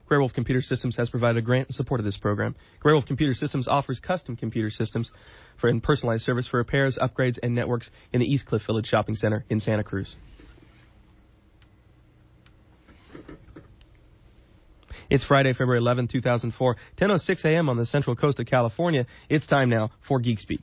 Greywolf Computer Systems has provided a grant in support of this program. Greywolf Computer Systems offers custom computer systems and personalized service for repairs, upgrades, and networks in the East Cliff Village Shopping Center in Santa Cruz. It's Friday, February 11, 2004, 10:06 a.m. on the Central Coast of California. It's time now for Geek Speak.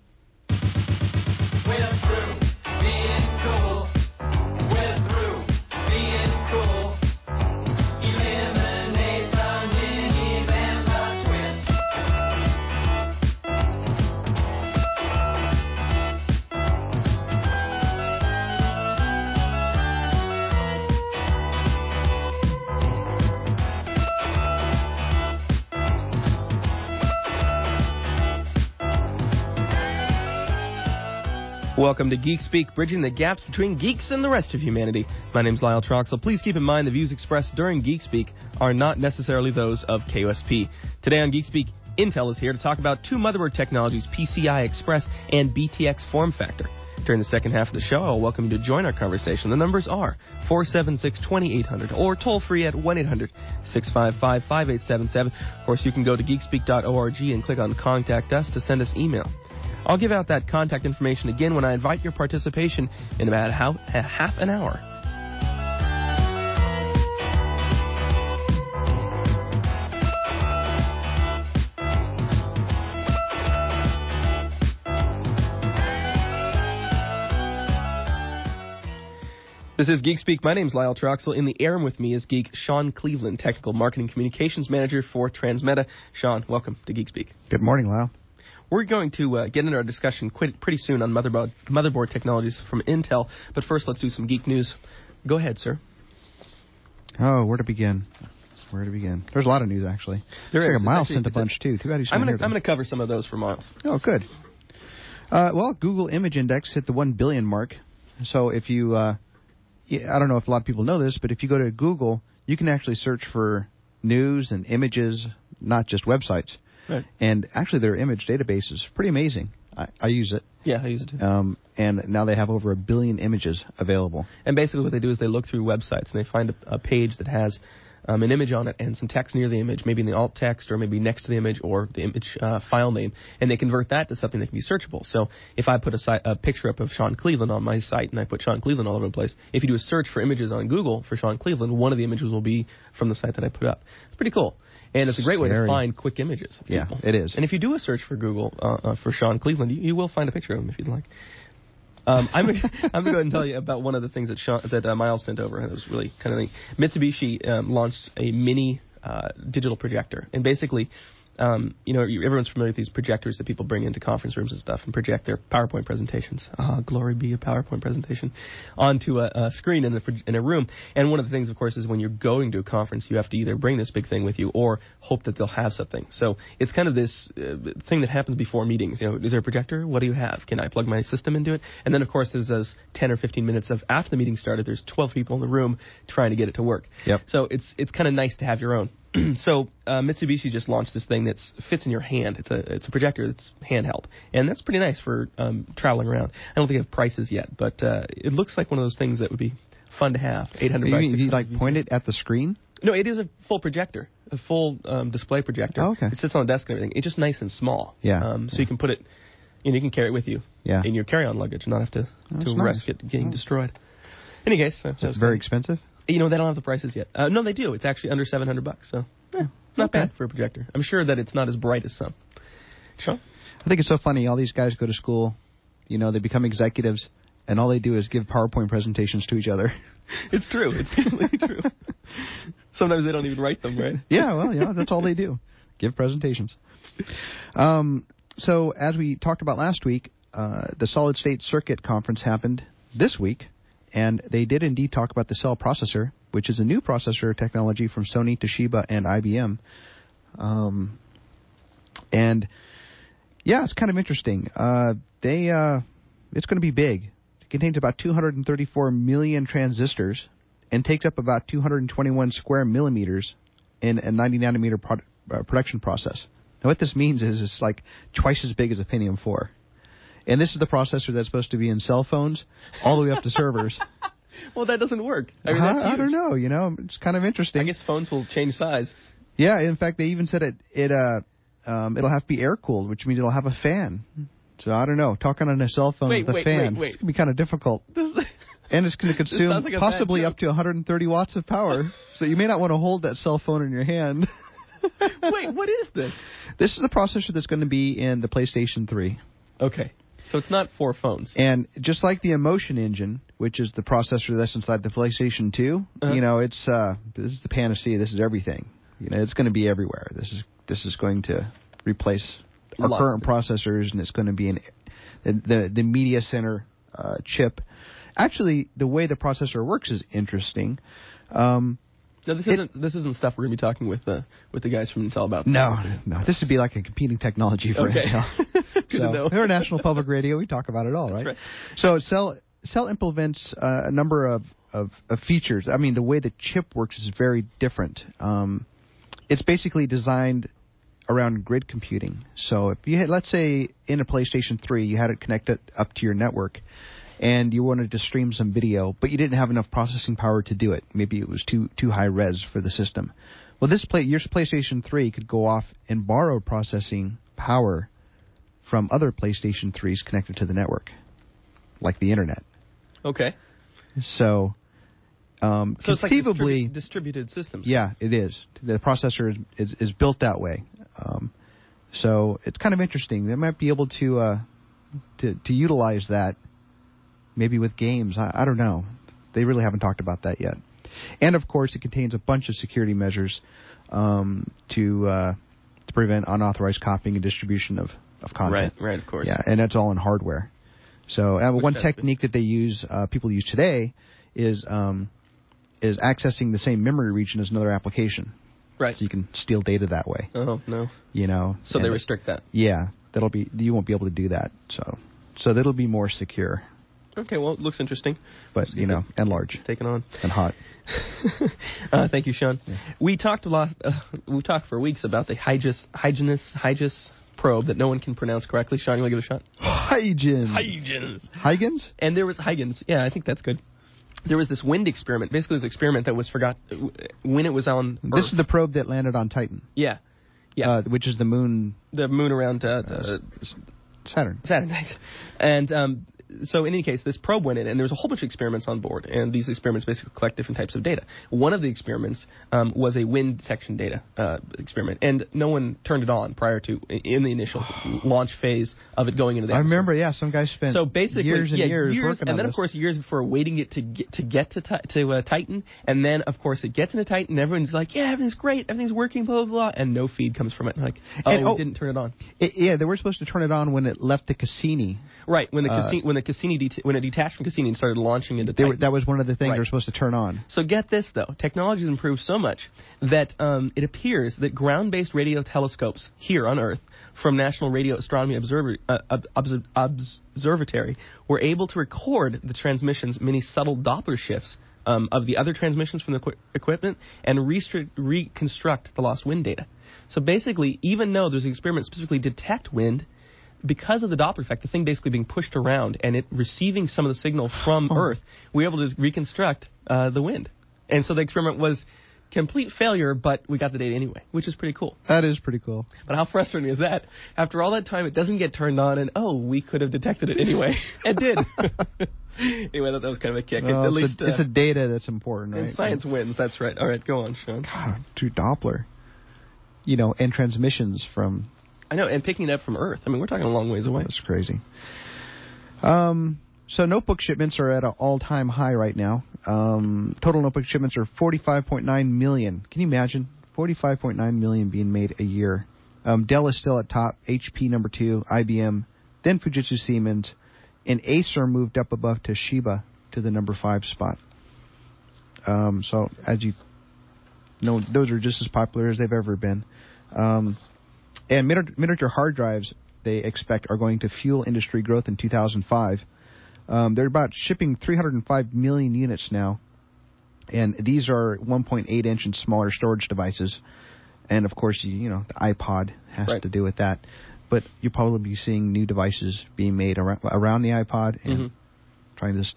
Welcome to Geek Speak, bridging the gaps between geeks and the rest of humanity. My name's Lyle Troxel. Please keep in mind the views expressed during Geek Speak are not necessarily those of KOSP. Today on Geek Speak, Intel is here to talk about two motherboard technologies, PCI Express and BTX form factor. During the second half of the show, I'll welcome you to join our conversation. The numbers are 476-2800 or toll free at 1-800-655-5877. Of course, you can go to geekspeak.org and click on Contact Us to send us email. I'll give out that contact information again when I invite your participation in about half an hour. This is Geek Speak. My name's Lyle Troxel. In the air with me is geek Sean Cleveland, Technical Marketing Communications Manager for Transmeta. Sean, welcome to Geek Speak. Good morning, Lyle. We're going to get into our discussion pretty soon on motherboard technologies from Intel, but first let's do some geek news. Go ahead, sir. Oh, where to begin? There's a lot of news, actually. Miles sent a bunch, too. Too bad he's not here. I'm going to cover some of those for Miles. Oh, good. Well, Google Image Index hit the 1 billion mark. So if you, I don't know if a lot of people know this, but if you go to Google, you can actually search for news and images, not just websites. Right. And actually, their image database is pretty amazing. I use it. Yeah, I use it too. And now they have over 1 billion images available. And basically what they do is they look through websites and they find a page that has an image on it and some text near the image, maybe in the alt text or maybe next to the image or the image file name, and they convert that to something that can be searchable. So if I put a picture up of Sean Cleveland on my site and I put Sean Cleveland all over the place, if you do a search for images on Google for Sean Cleveland, one of the images will be from the site that I put up. It's pretty cool. And it's a great way to find quick images. Yeah, it is. And if you do a search for Google for Sean Cleveland, you will find a picture of him if you'd like. I'm going to go ahead and tell you about one of the things that Miles sent over. It was really kind of neat. Mitsubishi launched a mini digital projector. And basically, everyone's familiar with these projectors that people bring into conference rooms and stuff and project their PowerPoint presentations. Glory be a PowerPoint presentation onto a screen in a room. And one of the things, of course, is when you're going to a conference, you have to either bring this big thing with you or hope that they'll have something. So it's kind of this thing that happens before meetings. Is there a projector? What do you have? Can I plug my system into it? And then, of course, there's those 10 or 15 minutes of after the meeting started, there's 12 people in the room trying to get it to work. Yep. So it's kind of nice to have your own. So Mitsubishi just launched this thing that fits in your hand. It's a projector that's handheld, and that's pretty nice for traveling around. I don't think I have prices yet, but it looks like one of those things that would be fun to have. $800. You point it at the screen? No, it is a full projector, a full display projector. Oh, okay. It sits on a desk and everything. It's just nice and small. Yeah. So you can put it, you can carry it with you in your carry-on luggage and not have to risk it getting destroyed. In any case, so it's very expensive. They don't have the prices yet. No, they do. It's actually under $700, so not bad for a projector. I'm sure that it's not as bright as some. Sean? I think it's so funny. All these guys go to school, they become executives, and all they do is give PowerPoint presentations to each other. It's true. It's completely true. Sometimes they don't even write them, right? Yeah, that's all they do. Give presentations. So as we talked about last week, the Solid State Circuit Conference happened this week. And they did indeed talk about the Cell processor, which is a new processor technology from Sony, Toshiba, and IBM. It's kind of interesting. It's going to be big. It contains about 234 million transistors and takes up about 221 square millimeters in a 90-nanometer production process. Now, what this means is it's like twice as big as a Pentium 4. And this is the processor that's supposed to be in cell phones all the way up to servers. Well, that doesn't work. I mean, I don't know. It's kind of interesting. I guess phones will change size. Yeah, in fact, they even said it'll have to be air cooled, which means it'll have a fan. So I don't know. Talking on a cell phone with a fan, it's gonna be kind of difficult. And it's going to consume like possibly up to 130 watts of power. So you may not want to hold that cell phone in your hand. Wait, what is this? This is the processor that's going to be in the PlayStation 3. Okay. So it's not for phones. And just like the Emotion Engine, which is the processor that's inside the PlayStation 2, it's this is the panacea. This is everything. It's going to be everywhere. This is going to replace our current processors, and it's going to be the media center chip. Actually, the way the processor works is interesting. No, this isn't stuff we're going to be talking with the guys from Intel about. No. This would be like a competing technology for Intel. So they're a National Public Radio. We talk about it all, right? So Cell implements a number of features. I mean, the way the chip works is very different. It's basically designed around grid computing. So if you had, let's say, in a PlayStation 3, you had it connected up to your network, and you wanted to stream some video, but you didn't have enough processing power to do it. Maybe it was too high res for the system. Well, your PlayStation 3 could go off and borrow processing power from other PlayStation 3s connected to the network, like the internet. Okay. So conceivably, it's like distributed systems. Yeah, it is. The processor is built that way. So it's kind of interesting. They might be able to utilize that. Maybe with games, I don't know. They really haven't talked about that yet. And of course, it contains a bunch of security measures to prevent unauthorized copying and distribution of content. Right, of course. Yeah, and that's all in hardware. So one technique that they use, people use today, is accessing the same memory region as another application. Right. So you can steal data that way. Oh no. So they restrict that. Yeah, you won't be able to do that. So that'll be more secure. Okay, well, it looks interesting. But, and large. It's taken on. And hot. Thank you, Sean. Yeah. We talked for weeks about the Huygens probe that no one can pronounce correctly. Sean, you want to give it a shot? Huygens? And there was Huygens. Yeah, I think that's good. There was this wind experiment. Basically, it was an experiment that was forgot when it was on Earth. This is the probe that landed on Titan. Yeah. Which is the moon. The moon around Saturn. Saturn, thanks. And so in any case, this probe went in, and there was a whole bunch of experiments on board, and these experiments basically collect different types of data. One of the experiments was a wind detection data experiment, and no one turned it on prior to in the initial launch phase of it going into the atmosphere. I remember, some guys spent years and years working on this. And then, of course, years before waiting it to get to Titan, and then, of course, it gets into Titan, and everyone's like, yeah, everything's great, everything's working, blah, blah, blah, and no feed comes from it. Like, we didn't turn it on. They were supposed to turn it on when it left the Cassini. Right, when it detached from Cassini and started launching into Titan. That was one of the things they were supposed to turn on. So get this, though. Technology has improved so much that it appears that ground-based radio telescopes here on Earth from National Radio Astronomy Observatory were able to record the transmission's many subtle Doppler shifts of the other transmissions from the equipment and reconstruct the lost wind data. So basically, even though there's an experiment specifically to detect wind, because of the Doppler effect, the thing basically being pushed around and it receiving some of the signal from Earth, we were able to reconstruct the wind. And so the experiment was complete failure, but we got the data anyway, which is pretty cool. That is pretty cool. But how frustrating is that? After all that time, it doesn't get turned on, and we could have detected it anyway. It did. Anyway, that was kind of a kick. Well, at least it's a data that's important, right? And science wins. That's right. All right, go on, Sean. God, to Doppler. And transmissions from... I know, and picking it up from Earth. I mean, we're talking a long ways away. That's crazy. So notebook shipments are at an all-time high right now. Total notebook shipments are 45.9 million. Can you imagine? 45.9 million being made a year. Dell is still at top, HP number 2, IBM, then Fujitsu Siemens, and Acer moved up above Toshiba to the number 5 spot. So as you know, those are just as popular as they've ever been. And miniature hard drives, they expect, are going to fuel industry growth in 2005. They're about shipping 305 million units now. And these are 1.8 inch and smaller storage devices. And, of course, the iPod has to do with that. But you'll probably be seeing new devices being made around the iPod and trying to steal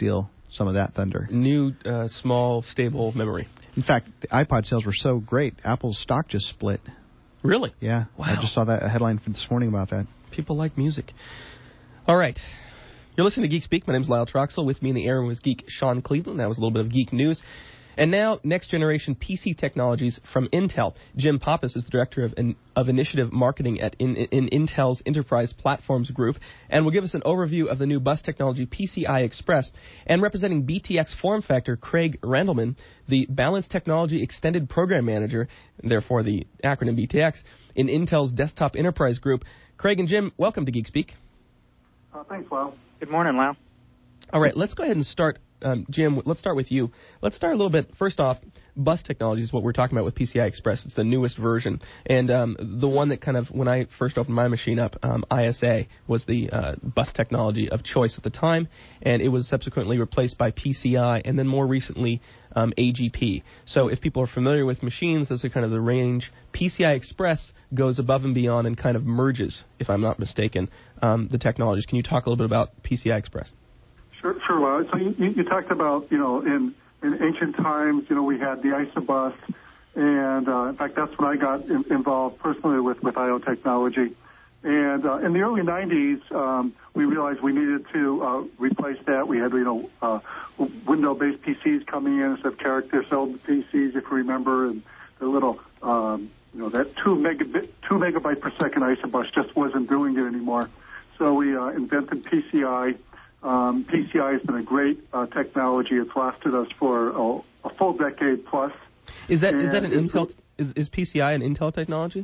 some of that thunder. New, small, stable memory. In fact, the iPod sales were so great, Apple's stock just split. Really? Yeah. Wow. I just saw that a headline from this morning about that. People like music. All right. You're listening to Geek Speak. My name's Lyle Troxel. With me in the air was geek Sean Cleveland. That was a little bit of geek news. And now, next generation PC technologies from Intel. Jim Pappas is the director of initiative marketing at in Intel's Enterprise Platforms Group, and will give us an overview of the new bus technology PCI Express. And representing BTX Form Factor, Craig Randleman, the Balanced Technology Extended Program Manager, and therefore the acronym BTX, in Intel's Desktop Enterprise Group. Craig and Jim, welcome to Geek Speak. Thanks, Lyle. Good morning, Lyle. All right, let's go ahead and start. Jim, let's start with you. Let's start a little bit. First off, bus technology is what we're talking about with PCI Express. It's the newest version. And the one that kind of, when I first opened my machine up, ISA was the bus technology of choice at the time. And it was subsequently replaced by PCI and then more recently AGP. So if people are familiar with machines, those are kind of the range. PCI Express goes above and beyond and kind of merges, if I'm not mistaken, the technologies. Can you talk a little bit about PCI Express? Sure, Lyle. So you talked about, in ancient times, we had the ISA-bus, and in fact, that's when I got involved personally with I/O technology. And in the early 90s, we realized we needed to replace that. We had, window-based PCs coming in instead of character-cell PCs, if you remember, and the little, that 2 megabyte per second ISA-bus just wasn't doing it anymore. So we invented PCI. PCI has been a great technology. It's lasted us for a full decade plus. Is that an Intel? Is PCI an Intel technology?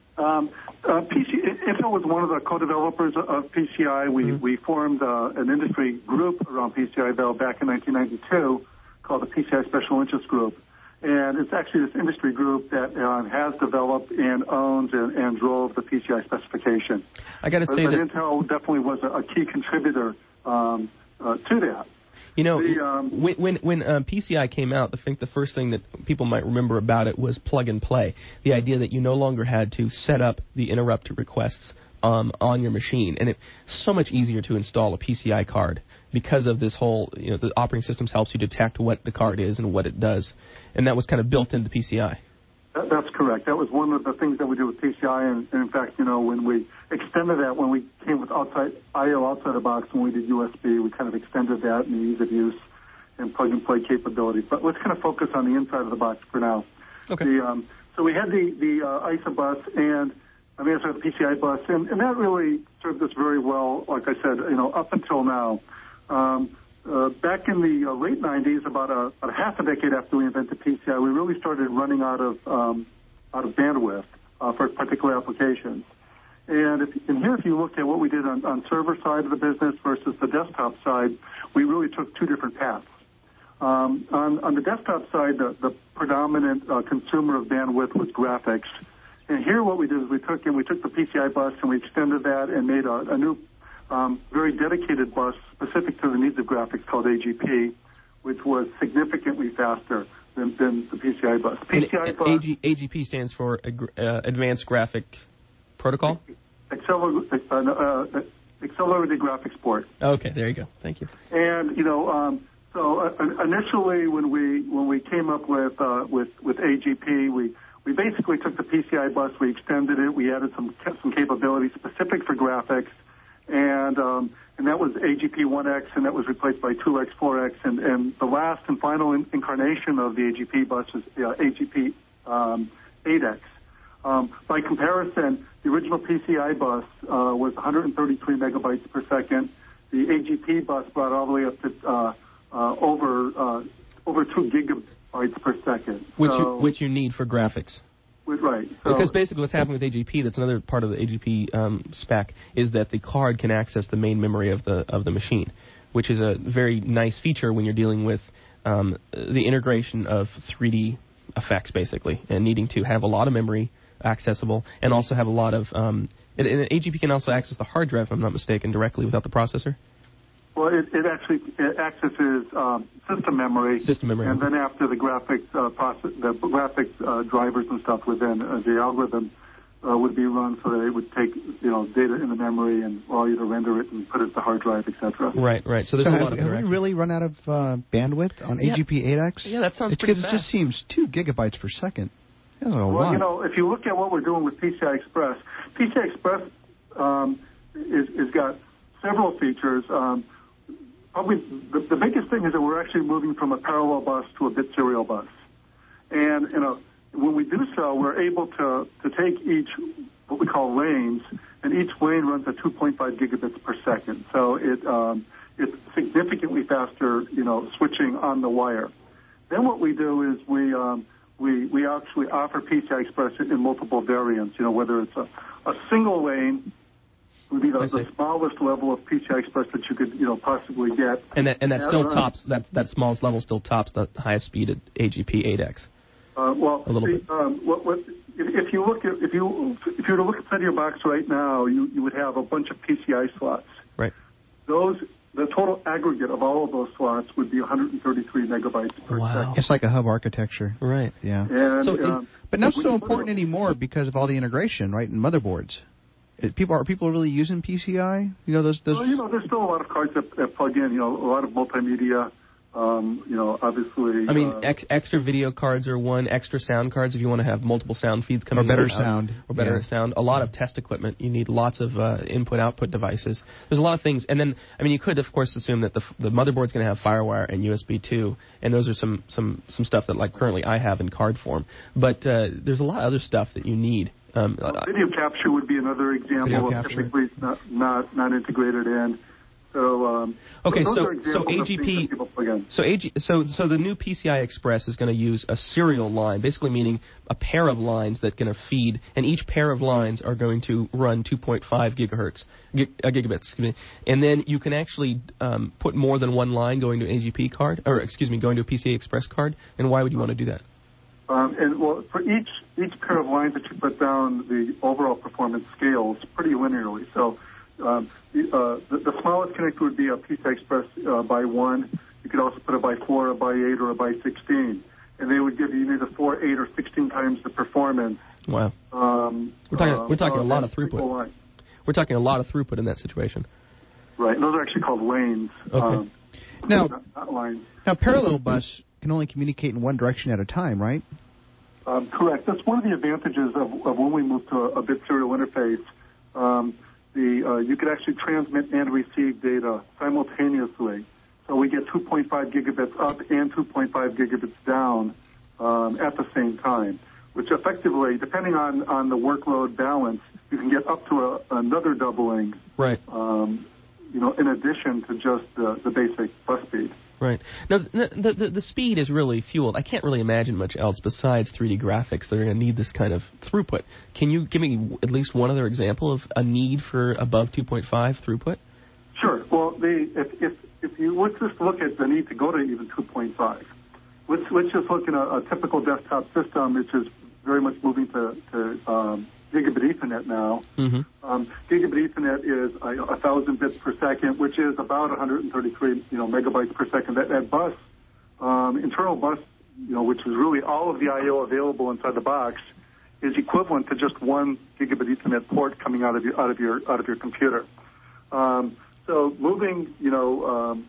Intel was one of the co-developers of PCI. We formed an industry group around PCI Bell back in 1992 called the PCI Special Interest Group. And it's actually this industry group that has developed and owns and drove the PCI specification. I got to say that Intel definitely was a key contributor to that. When PCI came out, I think the first thing that people might remember about it was plug and play. The idea that you no longer had to set up the interrupt requests on your machine, and it's so much easier to install a PCI card because of this whole, the operating system helps you detect what the card is and what it does, and that was kind of built into PCI. That's correct. That was one of the things that we did with PCI, and in fact, when we extended that, when we came with I/O outside the box, when we did USB, we kind of extended that in the ease of use and plug-and-play capability. But let's kind of focus on the inside of the box for now. Okay. So we had the ISA bus and the PCI bus, and that really served us very well, like I said, up until now. Back in the late 90s, about half a decade after we invented PCI, we really started running out of bandwidth for particular applications. And if you look at what we did on server side of the business versus the desktop side, we really took two different paths. On the desktop side, the predominant consumer of bandwidth was graphics. And here what we did is we took the PCI bus and we extended that and made a new very dedicated bus specific to the needs of graphics called AGP, which was significantly faster than the PCI bus. AGP stands for Advanced Graphics Protocol? Accelerated Graphics Port. Okay, there you go. Thank you. And so initially when we came up with AGP, we basically took the PCI bus, we extended it, we added some capabilities specific for graphics, and that was AGP 1X, and that was replaced by 2X, 4X, and the last and final incarnation of the AGP bus was AGP 8X. By comparison, the original PCI bus was 133 megabytes per second. The AGP bus brought all the way up to over 2 gigabytes per second. Which you need for graphics. Right. So, because basically what's happening with AGP, that's another part of the AGP spec, is that the card can access the main memory of the machine, which is a very nice feature when you're dealing with the integration of 3D effects, basically, and needing to have a lot of memory accessible and also have a lot of... and AGP can also access the hard drive, if I'm not mistaken, directly without the processor? Well, it actually accesses system memory. System memory. And then after the graphics drivers and stuff within the algorithm would be run so that it would take data in the memory and allow you to render it and put it in the hard drive, etc. Right. So there's a lot of have we really run out of bandwidth on AGP8X? Yeah, that sounds pretty fast. It just seems 2 gigabytes per second. That's a lot. Well, if you look at what we're doing with PCI Express, PCI Express is got several features. Probably the biggest thing is that we're actually moving from a parallel bus to a bit serial bus. And, when we do so, we're able to take each, what we call lanes, and each lane runs at 2.5 gigabits per second. So it's significantly faster, switching on the wire. Then what we do is we actually offer PCI Express in multiple variants, whether it's a single lane would be the smallest level of PCI Express that you could, possibly get. And that still tops, that smallest level still tops the highest speed at AGP8X. A little bit. If you were to look inside your box right now, you would have a bunch of PCI slots. Right. The total aggregate of all of those slots would be 133 megabytes per second. It's like a hub architecture. Right. Yeah. And, but not so important anymore because of all the integration, right, in motherboards. Are people really using PCI? Those. Well, there's still a lot of cards that plug in. A lot of multimedia. Obviously. I mean, extra video cards are one. Extra sound cards if you want to have multiple sound feeds coming. Or better sound. Or better sound. A lot of test equipment. You need lots of input-output devices. There's a lot of things. And then, you could, of course, assume that the motherboard's going to have FireWire and USB 2, and those are some stuff that, like, currently I have in card form. But there's a lot of other stuff that you need. Video capture would be another example of typically it's not integrated in. So AGP, so the new PCI Express is going to use a serial line, basically meaning a pair of lines that going to feed, and each pair of lines are going to run 2.5 gigabits, excuse me, and then you can actually put more than one line going to an AGP card, going to a PCI Express card. And why would you want to do that? For each pair of lines that you put down, the overall performance scales pretty linearly. So the smallest connector would be a PCI Express by 1. You could also put a by 4, a by 8, or a by 16, and they would give you either 4, 8, or 16 times the performance. Wow. We're talking a lot of throughput. We're talking a lot of throughput in that situation. Right. And those are actually called lanes. Okay. Not lines. Now, parallel bus can only communicate in one direction at a time, right? Correct. That's one of the advantages of when we move to a bit serial interface. You could actually transmit and receive data simultaneously. So we get 2.5 gigabits up and 2.5 gigabits down at the same time, which effectively, depending on the workload balance, you can get up to another doubling. Right. In addition to just the basic bus speed. Right. Now, the speed is really fueled. I can't really imagine much else besides 3D graphics that are going to need this kind of throughput. Can you give me at least one other example of a need for above 2.5 throughput? Sure. Well, let's just look at the need to go to even 2.5. Let's just look at a typical desktop system, which is very much moving to Gigabit Ethernet now. Mm-hmm. Gigabit Ethernet is 1,000 bits per second, which is about 133 megabytes per second. That bus, internal bus, which is really all of the I/O available inside the box, is equivalent to just 1 Gigabit Ethernet port coming out of your computer. So moving the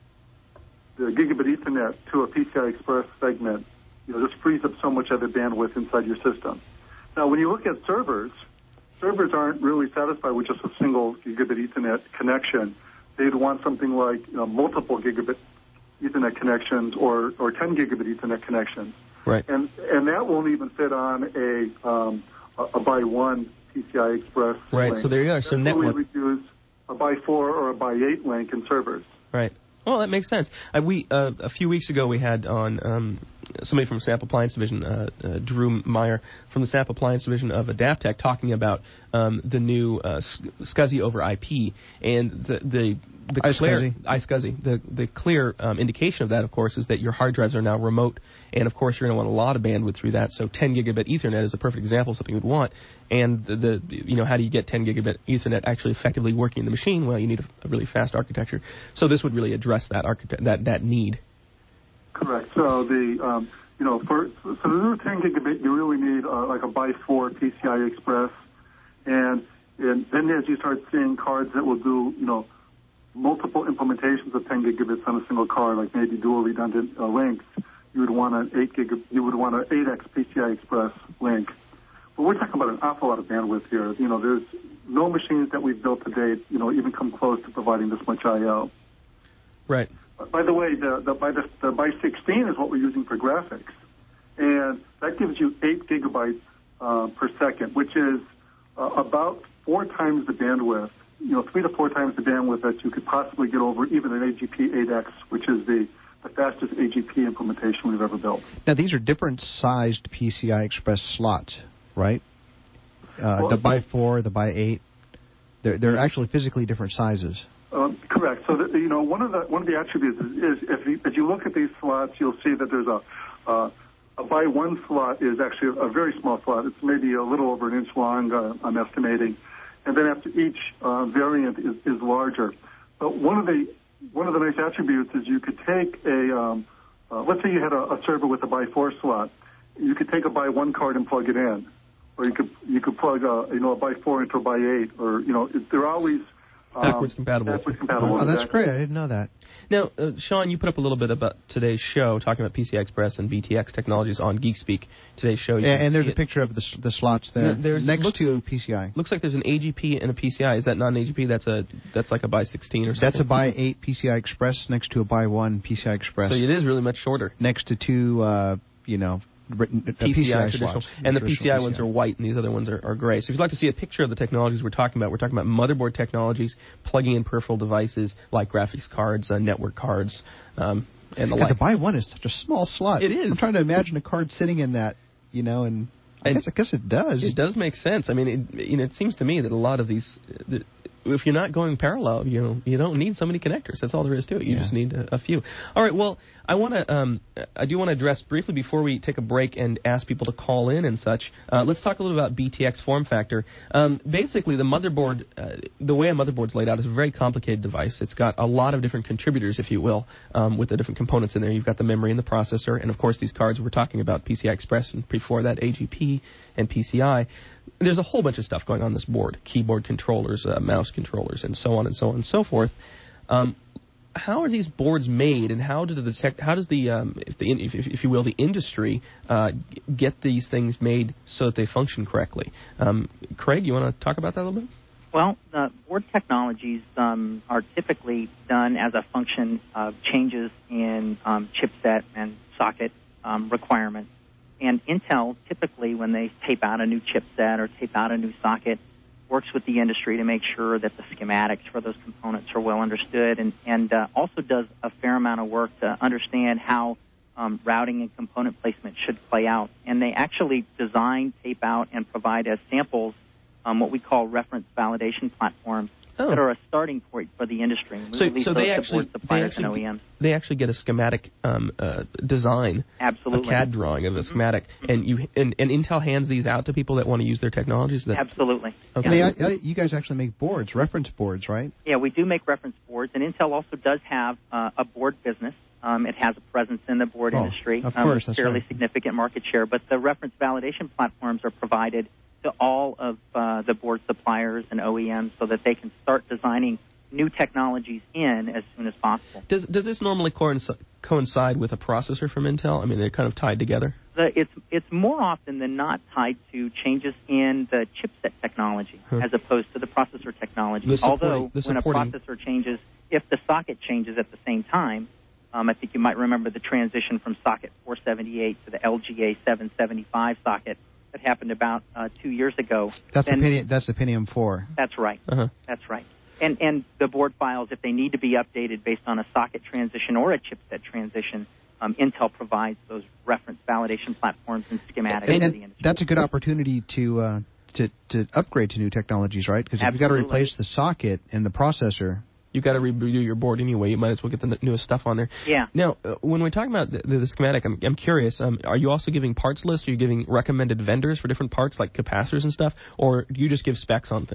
Gigabit Ethernet to a PCI Express segment, just frees up so much other bandwidth inside your system. Now, when you look at servers aren't really satisfied with just a single Gigabit Ethernet connection. They'd want something like multiple Gigabit Ethernet connections or 10 Gigabit Ethernet connections. Right. And that won't even fit on a by 1 PCI Express Right. link. So there you are. So network. We would use a by 4 or a by 8 link in servers. Right. Well, that makes sense. A few weeks ago we had on somebody from Sample Appliance Division, Drew Meyer from the Sample Appliance Division of Adaptec, talking about the new SCSI over IP, and the clear iSCSI. The clear indication of that, of course, is that your hard drives are now remote, and of course you're going to want a lot of bandwidth through that. So 10 gigabit Ethernet is a perfect example of something you'd want. And how do you get 10 gigabit Ethernet actually effectively working in the machine? Well, you need a really fast architecture. So this would really address that need. Correct. So the so to do 10 gigabit, you really need like a by 4 PCI Express, and then as you start seeing cards that will do multiple implementations of 10 gigabits on a single card, like maybe dual redundant links, you would want an 8x PCI Express link. But we're talking about an awful lot of bandwidth here. There's no machines that we've built to date, even come close to providing this much I/O. Right. By the way, the by 16 is what we're using for graphics, and that gives you 8 gigabytes per second, which is about 4 times the bandwidth. 3 to 4 times the bandwidth that you could possibly get over even an AGP 8X, which is the fastest AGP implementation we've ever built. Now, these are different sized PCI Express slots, right? The by 4, the by 8, they're actually physically different sizes. Correct. So one of the attributes is if you look at these slots, you'll see that there's a by 1 slot is actually a very small slot. It's maybe a little over an inch long, I'm estimating, and then after each variant is larger. But one of the nice attributes is you could take let's say you had a server with a by 4 slot, you could take a by 1 card and plug it in, or you could plug a by 4 into a by 8, or they're always backwards compatible. Oh, that's great. I didn't know that. Now, Sean, you put up a little bit about today's show, talking about PCI Express and BTX technologies on GeekSpeak. Today's show. And there's a picture of the slots there next to PCI. Looks like there's an AGP and a PCI. Is that not an AGP? That's like a by 16 or something. That's a by 8 PCI Express next to a by 1 PCI Express. So it is really much shorter. Next to two, PCI traditional, and the PCI ones are white, and these other ones are gray. So if you'd like to see a picture of the technologies we're talking about motherboard technologies, plugging in peripheral devices like graphics cards, network cards, and the like. The by 1 is such a small slot. It is. I'm trying to imagine a card sitting in that, and I guess it does. It does make sense. I mean, it seems to me that a lot of these, if you're not going parallel, you don't need so many connectors. That's all there is to it. You just need a few. All right. Well, I do want to address briefly before we take a break and ask people to call in and such. Let's talk a little about BTX form factor. Basically, the motherboard, the way a motherboard's laid out, is a very complicated device. It's got a lot of different contributors, if you will, with the different components in there. You've got the memory and the processor, and of course these cards we're talking about, PCI Express, and before that AGP and PCI. There's a whole bunch of stuff going on this board: keyboard controllers, mouse controllers, and so on and so on and so forth. How are these boards made, and how does if you will, the industry get these things made so that they function correctly? Craig, you want to talk about that a little bit? Well, board technologies are typically done as a function of changes in chipset and socket requirements. And Intel, typically, when they tape out a new chipset or tape out a new socket, works with the industry to make sure that the schematics for those components are well understood, and also does a fair amount of work to understand how routing and component placement should play out. And they actually design, tape out, and provide as samples what we call reference validation platforms that are a starting point for the industry. So they actually get a schematic design, absolutely, a CAD drawing of a schematic, and Intel hands these out to people that want to use their technologies. Absolutely. Okay. You guys actually make boards, reference boards, right? Yeah, we do make reference boards, and Intel also does have a board business. It has a presence in the board industry, of course, that's fairly right. significant market share. But the reference validation platforms are provided to all of the board suppliers and OEMs so that they can start designing new technologies in as soon as possible. Does this normally coincide with a processor from Intel? I mean, they're kind of tied together? It's more often than not tied to changes in the chipset technology as opposed to the processor technology. Although when a processor changes, if the socket changes at the same time, I think you might remember the transition from socket 478 to the LGA 775 socket that happened about 2 years ago. That's the Pentium 4. That's right. That's right. And the board files, if they need to be updated based on a socket transition or a chipset transition, Intel provides those reference validation platforms and schematics to the industry. That's a good opportunity to upgrade to new technologies, right? Because if you've got to replace the socket and the processor, you've got to redo your board anyway. You might as well get the newest stuff on there. Yeah. Now, when we're talking about the schematic, I'm curious. Are you also giving parts lists? Are you giving recommended vendors for different parts, like capacitors and stuff? Or do you just give specs on things?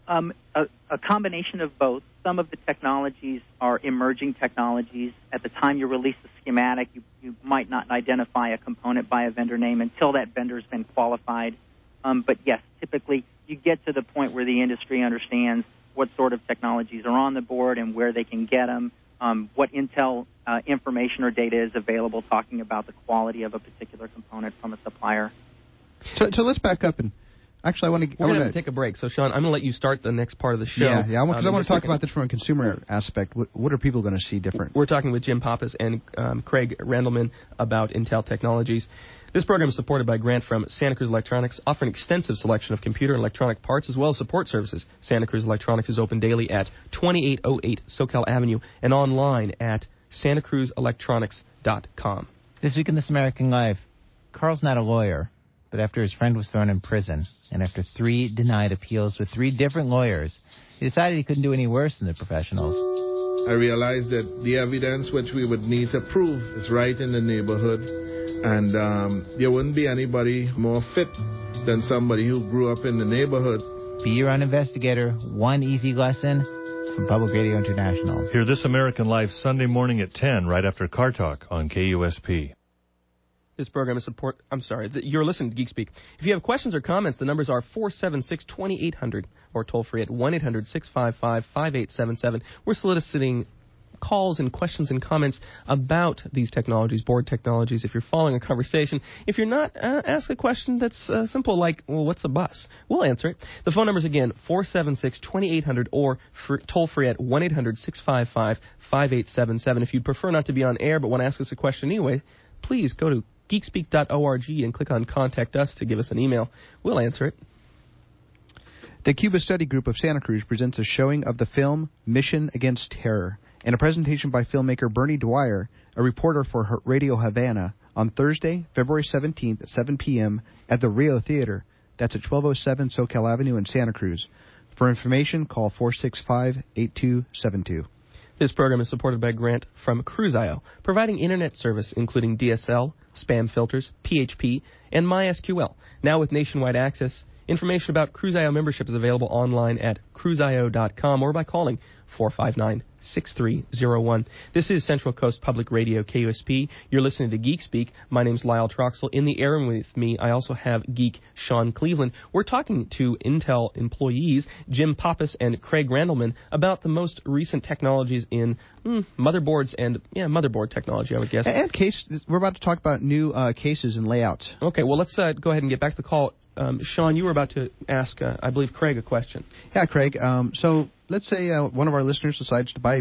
A combination of both. Some of the technologies are emerging technologies. At the time you release the schematic, you might not identify a component by a vendor name until that vendor's been qualified. But yes, typically you get to the point where the industry understands what sort of technologies are on the board and where they can get them, what Intel information or data is available talking about the quality of a particular component from a supplier. So let's back up and actually, We're going to take a break. So, Sean, I'm going to let you start the next part of the show. Yeah, because I want to talk about this from a consumer aspect. What are people going to see different? We're talking with Jim Pappas and Craig Randleman about Intel Technologies. This program is supported by a grant from Santa Cruz Electronics, offering extensive selection of computer and electronic parts as well as support services. Santa Cruz Electronics is open daily at 2808 SoCal Avenue and online at santacruzelectronics.com. This week in This American Life, Carl's not a lawyer, but after his friend was thrown in prison, and after 3 denied appeals with 3 different lawyers, he decided he couldn't do any worse than the professionals. I realized that the evidence which we would need to prove is right in the neighborhood, and there wouldn't be anybody more fit than somebody who grew up in the neighborhood. Be your own investigator, one easy lesson from Public Radio International. Hear This American Life Sunday morning at 10, right after Car Talk on KUSP. This program is you're listening to Geek Speak. If you have questions or comments, the numbers are 476-2800 or toll free at 1-800-655-5877. We're soliciting calls and questions and comments about these technologies, board technologies. If you're following a conversation, if you're not, ask a question that's simple like, well, what's a bus? We'll answer it. The phone numbers again, 476-2800 or toll free at 1-800-655-5877. If you'd prefer not to be on air but want to ask us a question anyway, please go to geekspeak.org and click on Contact Us to give us an email. We'll answer it. The Cuba Study Group of Santa Cruz presents a showing of the film Mission Against Terror and a presentation by filmmaker Bernie Dwyer, a reporter for Radio Havana, on Thursday, February 17th at 7 p.m. at the Rio Theater. That's at 1207 SoCal Avenue in Santa Cruz. For information, call 465-8272. This program is supported by a grant from Cruise.io, providing internet service including DSL, spam filters, PHP, and MySQL. Now with nationwide access, information about Cruise.io membership is available online at cruiseio.com or by calling 459-6301. This is Central Coast Public Radio, KUSP. You're listening to Geek Speak. My name's Lyle Troxell. In the air with me, I also have geek Sean Cleveland. We're talking to Intel employees, Jim Pappas and Craig Randleman, about the most recent technologies in motherboards and, motherboard technology, I would guess. And we're about to talk about new cases and layouts. Okay, well, let's go ahead and get back to the call. Sean, you were about to ask, I believe, Craig a question. Yeah, Craig. So let's say one of our listeners decides to buy a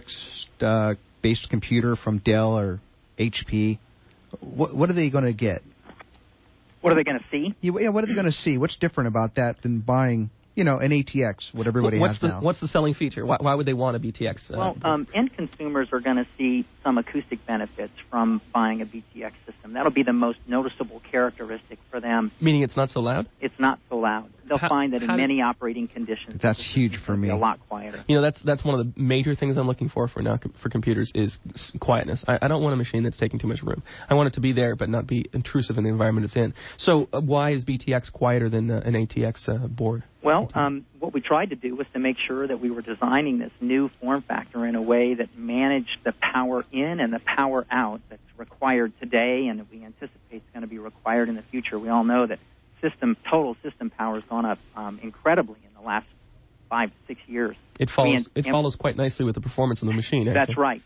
BTX-based computer from Dell or HP. What are they going to get? What are they going to see? Yeah, what are they going to see? What's different about that than buying, an ATX, what everybody has now? What's the selling feature? Why would they want a BTX? Well, end consumers are going to see some acoustic benefits from buying a BTX system. That'll be the most noticeable characteristic for them. Meaning it's not so loud? It's not so loud. They'll find that in many operating conditions, that's huge for me. A lot quieter. That's one of the major things I'm looking for now for computers is quietness. I don't want a machine that's taking too much room. I want it to be there but not be intrusive in the environment it's in. So why is BTX quieter than an ATX board? Well, what we tried to do was to make sure that we were designing this new form factor in a way that managed the power in and the power out that's required today and that we anticipate is going to be required in the future. We all know that total system power has gone up incredibly in the last 5 to 6 years. It follows quite nicely with the performance of the machine. That's right.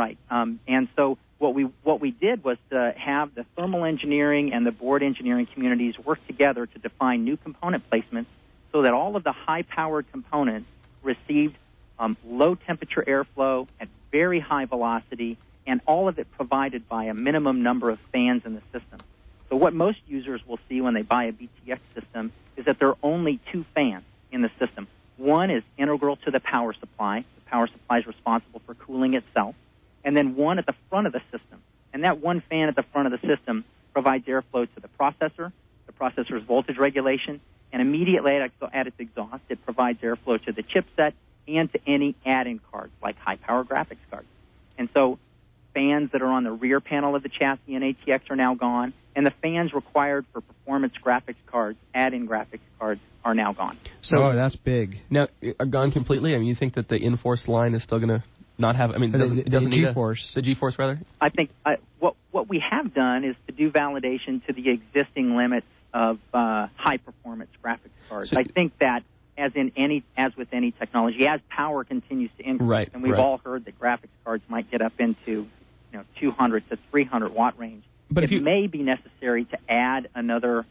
And so what we did was to have the thermal engineering and the board engineering communities work together to define new component placements so that all of the high-powered components received low-temperature airflow at very high velocity, and all of it provided by a minimum number of fans in the system. So what most users will see when they buy a BTX system is that there are only 2 fans in the system. One is integral to the power supply. The power supply is responsible for cooling itself. And then one at the front of the system. And that one fan at the front of the system provides airflow to the processor's voltage regulation, and immediately at its exhaust, it provides airflow to the chipset and to any add-in cards like high-power graphics cards. And so fans that are on the rear panel of the chassis in ATX are now gone, and the fans required for performance graphics cards, add-in graphics cards, are now gone. So that's big. Now, are gone completely? I mean, you think that the in-force line is still going to not have? I mean, it doesn't need GeForce. The GeForce, rather. I think what we have done is to do validation to the existing limits of high-performance graphics cards. I think that as with any technology, as power continues to increase, and we've all heard that graphics cards might get up into 200 to 300 watt range. But it may be necessary to add another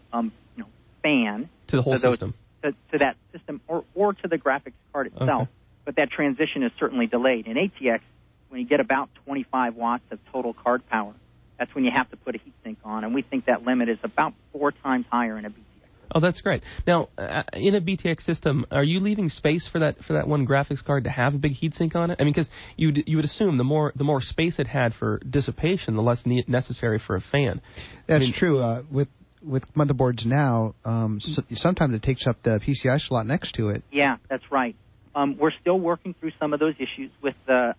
fan to the whole system, to that system, or to the graphics card itself. Okay. But that transition is certainly delayed. In ATX, when you get about 25 watts of total card power, that's when you have to put a heatsink on, and we think that limit is about 4 times higher in a BTX. Oh, that's great. Now, in a BTX system, are you leaving space for that one graphics card to have a big heatsink on it? I mean, because you would assume the more space it had for dissipation, the less necessary for a fan. That's true. With motherboards now, sometimes it takes up the PCI slot next to it. Yeah, that's right. We're still working through some of those issues with the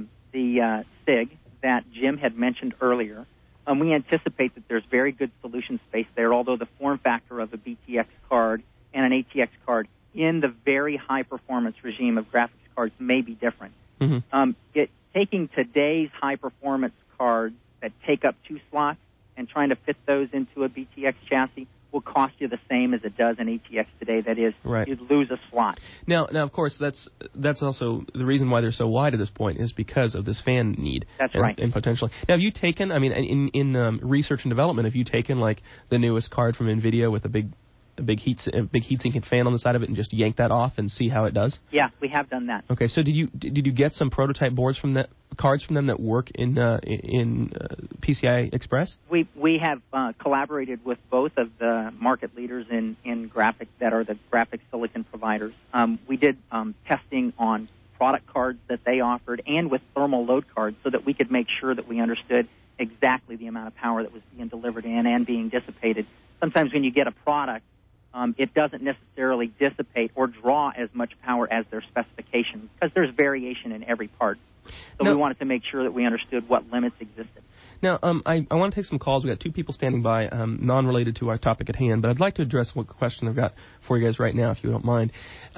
SIG that Jim had mentioned earlier. We anticipate that there's very good solution space there, although the form factor of a BTX card and an ATX card in the very high-performance regime of graphics cards may be different. Mm-hmm. Taking today's high-performance cards that take up 2 slots and trying to fit those into a BTX chassis will cost you the same as it does in ATX today. That is, you'd lose a slot. Now, of course, that's also the reason why they're so wide at this point is because of this fan need. That's right. And potentially. Now, have you taken? I mean, in research and development, have you taken like the newest card from NVIDIA with a big heatsink and fan on the side of it and just yank that off and see how it does? Yeah, we have done that. Okay, so did you get some prototype boards from cards from them that work in PCI Express? We have collaborated with both of the market leaders in graphics that are the graphics silicon providers. We did testing on product cards that they offered and with thermal load cards so that we could make sure that we understood exactly the amount of power that was being delivered in and being dissipated. Sometimes when you get a product, it doesn't necessarily dissipate or draw as much power as their specifications because there's variation in every part. So we wanted to make sure that we understood what limits existed. Now, I want to take some calls. We've got 2 people standing by, non-related to our topic at hand, but I'd like to address what question I've got for you guys right now, if you don't mind.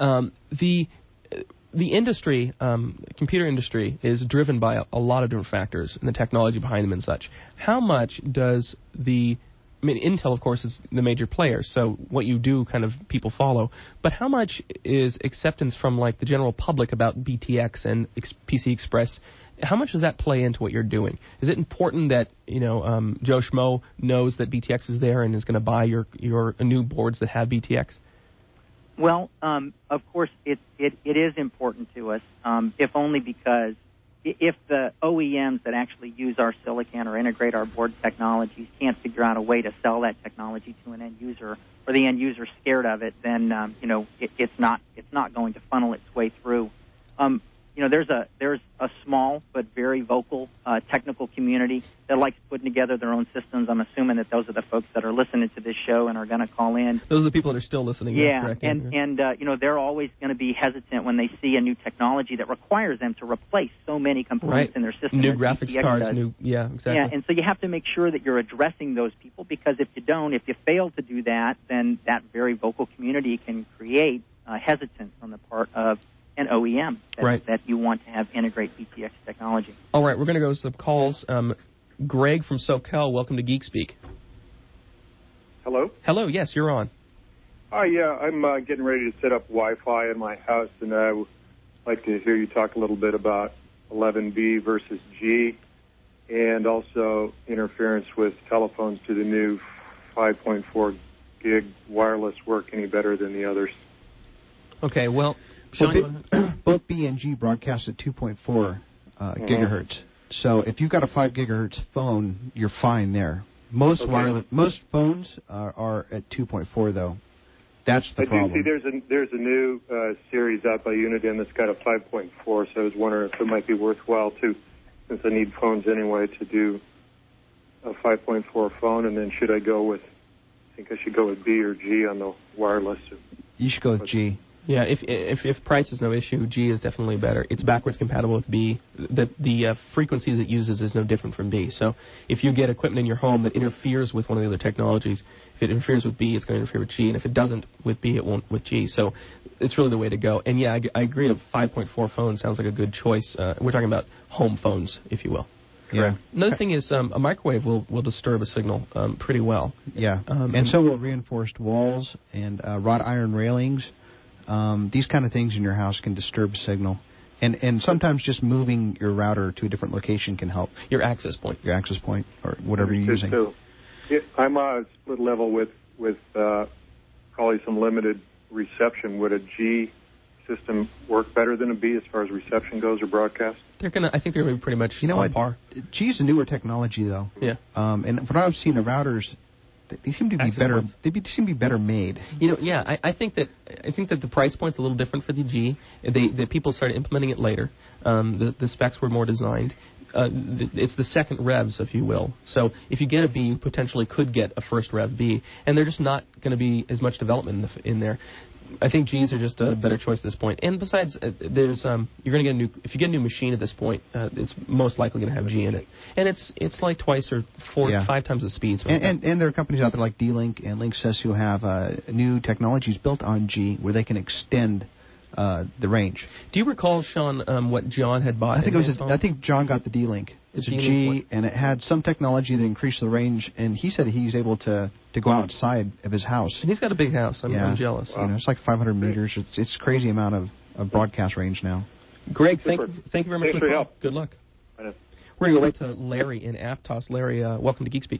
The industry, computer industry, is driven by a lot of different factors and the technology behind them and such. How much does Intel, of course, is the major player, so what you do kind of people follow. But how much is acceptance from like the general public about BTX and PC Express? How much does that play into what you're doing? Is it important that Joe Schmo knows that BTX is there and is going to buy your new boards that have BTX? Well, of course, it is important to us, if only because if the OEMs that actually use our silicon or integrate our board technologies can't figure out a way to sell that technology to an end user, or the end user is scared of it, then it's not going to funnel its way through. There's a small but very vocal technical community that likes putting together their own systems. I'm assuming that those are the folks that are listening to this show and are going to call in. Those are the people that are still listening. Yeah, correct? and they're always going to be hesitant when they see a new technology that requires them to replace so many components in their system. New graphics cards, exactly. Yeah, and so you have to make sure that you're addressing those people, because if you fail to do that, then that very vocal community can create hesitance on the part of an OEM that you want to have integrate BTX technology. All right, we're going to go to some calls. Greg from SoCal, welcome to Geek Speak. Hello? Hello, yes, you're on. Hi, yeah, I'm getting ready to set up Wi-Fi in my house, and I would like to hear you talk a little bit about 11B versus G, and also interference with telephones. Do the new 5.4 gig wireless work any better than the others? Okay, well, both B and G broadcast at 2.4 gigahertz. So if you've got a 5 gigahertz phone, you're fine there. Most phones are at 2.4 though. That's the problem. I do see there's a new series out by Uniden that's got a 5.4. So I was wondering if it might be worthwhile to, since I need phones anyway, to do a 5.4 phone. And then I think I should go with B or G on the wireless? You should go with G. Yeah, if price is no issue, G is definitely better. It's backwards compatible with B. The frequencies it uses is no different from B. So if you get equipment in your home that interferes with one of the other technologies, if it interferes with B, it's going to interfere with G, and if it doesn't with B, it won't with G. So it's really the way to go. And yeah, I agree. A 5.4 phone sounds like a good choice. We're talking about home phones, if you will. Yeah. Another thing is a microwave will disturb a signal pretty well. Yeah. And so will reinforced walls and wrought iron railings. These kind of things in your house can disturb a signal. And sometimes just moving your router to a different location can help. Your access point. Your access point or whatever you're using. So, I'm on a split level with probably some limited reception. Would a G system work better than a B as far as reception goes or broadcast? I think they're going to be pretty much on par. G is a newer technology, though. Yeah. And from what I've seen, the routers, they seem to be better. They seem to be better made. Yeah. I think that the price point's a little different for the G. The people started implementing it later. The specs were more designed. It's the second revs, if you will. So if you get a B, you potentially could get a first rev B, and they're just not going to be as much development in there. I think G's are just a better choice at this point. And besides, there's you're going to get if you get a new machine at this point, it's most likely going to have G in it, and it's like twice or 5 times the speed. And there are companies out there like D-Link and Linksys who have new technologies built on G where they can extend the range. Do you recall, Sean, what John had bought? I think John got the D-Link. It's a G, and it had some technology that increased the range, and he said he's able to go outside of his house. And he's got a big house. I'm jealous. Wow. It's like 500 meters. It's a crazy amount of broadcast range now. Greg, thank you very much for the call. Help. Good luck. We're going to go right to Larry in Aptos. Larry, welcome to GeekSpeak.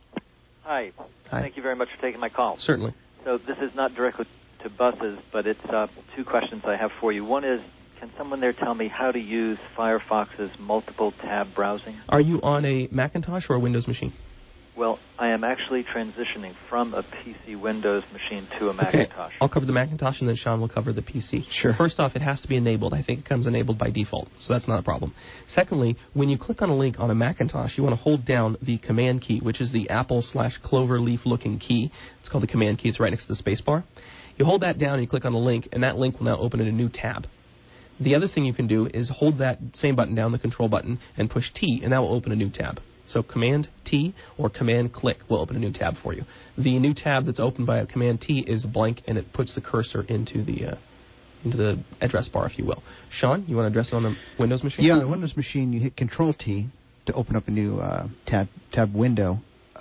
Hi. Thank you very much for taking my call. Certainly. So this is not directly to buses, but it's 2 questions I have for you. One is, can someone there tell me how to use Firefox's multiple tab browsing? Are you on a Macintosh or a Windows machine? Well, I am actually transitioning from a PC Windows machine to a Macintosh. Okay. I'll cover the Macintosh, and then Sean will cover the PC. Sure. First off, it has to be enabled. I think it comes enabled by default, so that's not a problem. Secondly, when you click on a link on a Macintosh, you want to hold down the Command key, which is the Apple/Cloverleaf-looking key. It's called the Command key. It's right next to the space bar. You hold that down, and you click on the link, and that link will now open in a new tab. The other thing you can do is hold that same button down, the control button, and push T, and that will open a new tab. So Command T or Command click will open a new tab for you. The new tab that's opened by a Command T is blank, and it puts the cursor into the address bar, if you will. Sean, you want to address it on the Windows machine? Yeah, on the Windows machine, you hit Control T to open up a new tab window,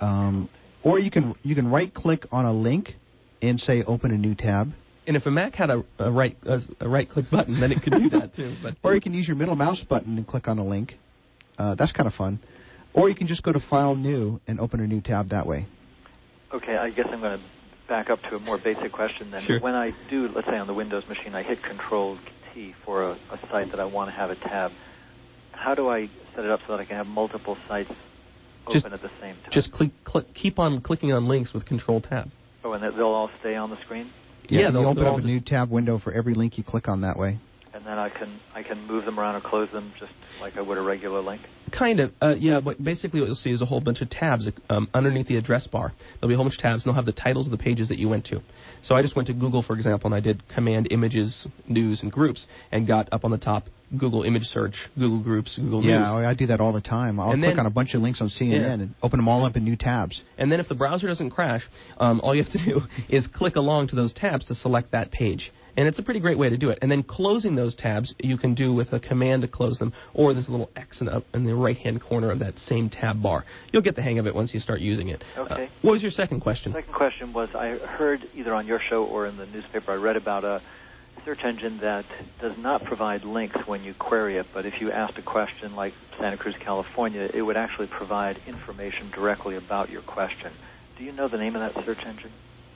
or you can right click on a link and say Open a new tab. And if a Mac had a right click button, then it could do that too. But or you can use your middle mouse button and click on a link. That's kind of fun. Or you can just go to File New and open a new tab that way. Okay, I guess I'm going to back up to a more basic question then. Sure. When I do, let's say on the Windows machine, I hit Control T for a site that I want to have a tab. How do I set it up so that I can have multiple sites open at the same time? Just keep on clicking on links with Control Tab. Oh, and they'll all stay on the screen? Yeah, they'll open up a new tab window for every link you click on that way. And then I can move them around or close them just like I would a regular link? Kind of, yeah. But basically what you'll see is a whole bunch of tabs underneath the address bar. There'll be a whole bunch of tabs, and they'll have the titles of the pages that you went to. So I just went to Google, for example, and I did Command Images, News, and Groups, and got up on the top Google Image Search, Google Groups, Google News. Yeah, I do that all the time. I'll click on a bunch of links on CNN and open them all up in new tabs. And then if the browser doesn't crash, all you have to do is click along to those tabs to select that page. And it's a pretty great way to do it. And then closing those tabs, you can do with a command to close them, or there's a little X in the right-hand corner of that same tab bar. You'll get the hang of it once you start using it. Okay. What was your second question? The second question was, I heard either on your show or in the newspaper, I read about a search engine that does not provide links when you query it, but if you asked a question like Santa Cruz, California, it would actually provide information directly about your question. Do you know the name of that search engine?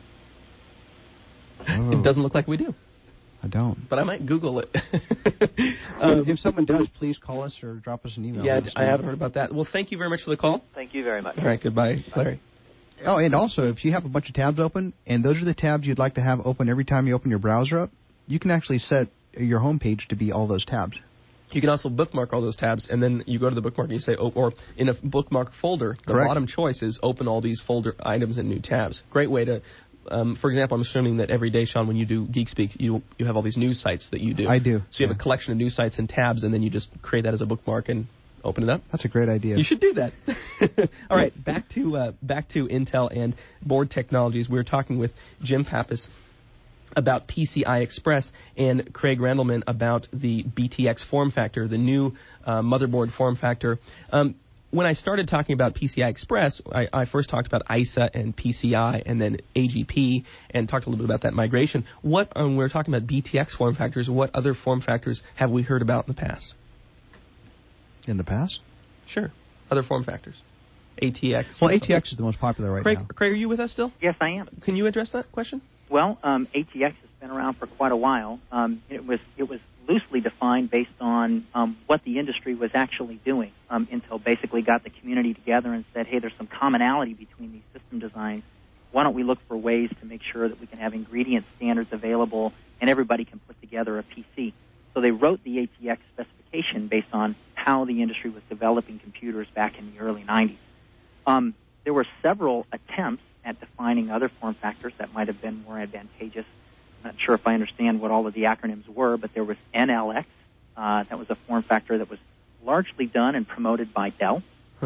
Oh. It doesn't look like we do. I don't. But I might Google it. If someone does, please call us or drop us an email. Yeah, I haven't heard about that. Well, thank you very much for the call. Thank you very much. All right, goodbye, Larry. Oh, and also, if you have a bunch of tabs open, and those are the tabs you'd like to have open every time you open your browser up, you can actually set your home page to be all those tabs. You can also bookmark all those tabs, and then you go to the bookmark and you say, or in a bookmark folder, the Correct. bottom choice is open all these folder items in new tabs. Great way to for example, I'm assuming that every day, Sean, when you do Geek Speak, you have all these news sites that you do. I do. So you have a collection of news sites and tabs, and then you just create that as a bookmark and open it up. That's a great idea. You should do that. All right, back to Intel and board technologies. We were talking with Jim Pappas about PCI Express and Craig Randleman about the BTX form factor, the new motherboard form factor. When I started talking about PCI Express, I first talked about ISA and PCI and then AGP and talked a little bit about that migration. When we're talking about BTX form factors, what other form factors have we heard about in the past? In the past? Sure. Other form factors. ATX. Well, ATX is the most popular right now. Craig, are you with us still? Yes, I am. Can you address that question? Well, ATX has been around for quite a while. It was loosely defined based on what the industry was actually doing. Intel basically got the community together and said, hey, there's some commonality between these system designs. Why don't we look for ways to make sure that we can have ingredient standards available and everybody can put together a PC? So they wrote the ATX specification based on how the industry was developing computers back in the early 90s. There were several attempts at defining other form factors that might have been more advantageous. I'm not sure if I understand what all of the acronyms were, but there was NLX. That was a form factor that was largely done and promoted by Dell.